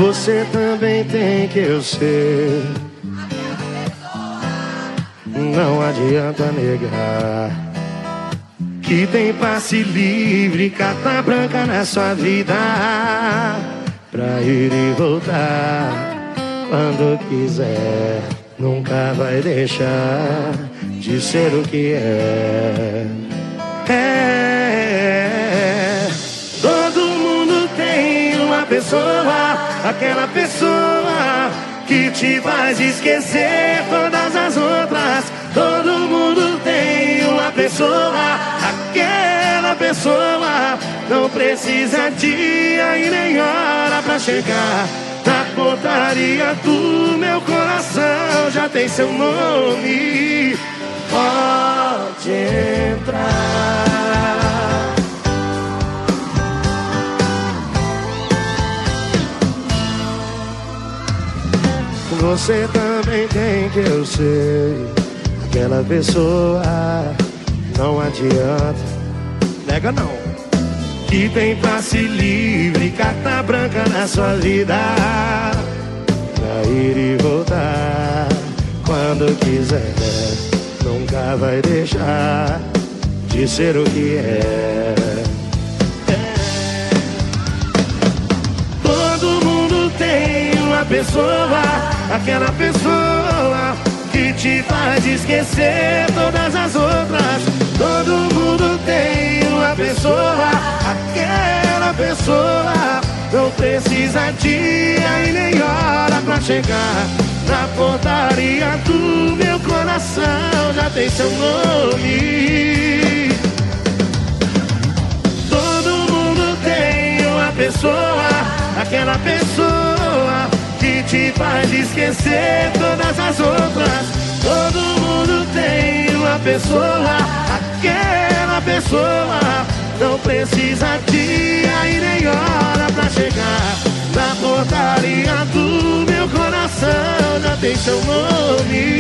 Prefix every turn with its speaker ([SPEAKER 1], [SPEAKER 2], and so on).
[SPEAKER 1] Você também tem que eu sei. Não adianta negar que tem passe livre, carta branca na sua vida, pra ir e voltar quando quiser. Nunca vai deixar de ser o que é. Todo mundo tem uma pessoa, aquela pessoa que te faz esquecer todas as outras. Todo mundo tem uma pessoa, aquela pessoa não precisa dia e nem hora pra chegar na portaria do meu coração. Já tem seu nome, pode entrar. Você também tem que eu sei. Aquela pessoa, não adianta, nega não, que tem passe livre, carta branca na sua vida, pra ir e voltar quando quiser. Nunca vai deixar de ser o que é. Todo mundo tem uma pessoa, aquela pessoa que te faz esquecer todas as outras. Todo mundo tem uma pessoa, aquela pessoa não precisa dia e nem hora pra chegar na portaria do meu coração. Já tem seu nome. Todo mundo tem uma pessoa, aquela pessoa que te faz esquecer todas as outras. Todo mundo tem uma pessoa, aquela pessoa não precisa dia e nem hora pra chegar na portaria do meu coração. Já tem seu nome.